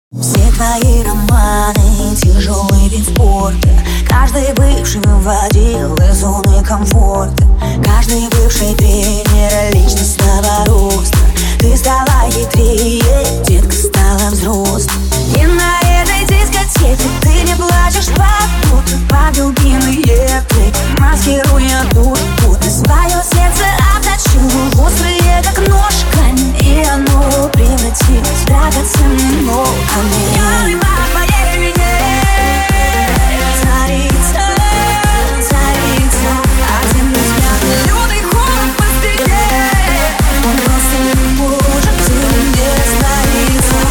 Все твои романы, тяжелый вид спорта. Каждый бывший выводил из зоны комфорта. Каждый бывший тренер личностного роста. Ты стала хитрее, детка стала взрослой. И на этой дискотеке ты не плачешь под любимые треки, маскируя тут свое сердце обточил острые, как нож, камень. И оно превратилось в драгоценный камень. По твоей вине царица, а землю спят лютый холод по спине. Он просто не может в тебе становиться.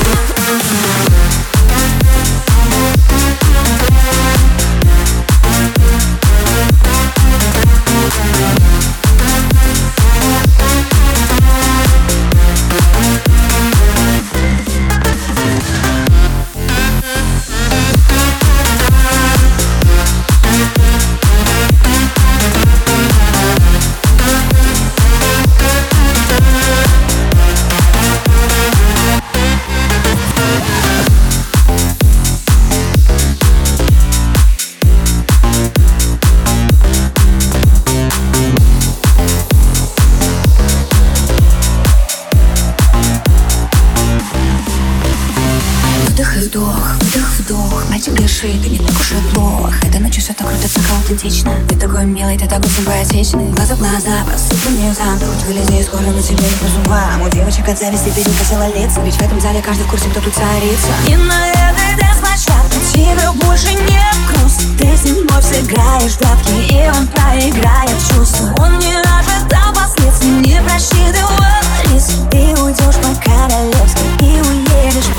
Вдох, мальчик грешит, ты не так уж и плох. Эта ночь все так круто, так аутентично. Ты такой милый, ты такой симпатичный. Глаза в глаза, посыпанные замкнут. Вылези, скоро на тебе не по зубам. У девочек от зависти перекосило лица. Ведь в этом зале каждый в курсе, кто тут царица. И на этой дэнс-площадке тебе больше не грусть. Ты с ним вновь сыграешь в прятки, и он проиграет чувства. Он не ожидал последствий, не просчитывал риск. Ты уйдешь по-королевски и уедешь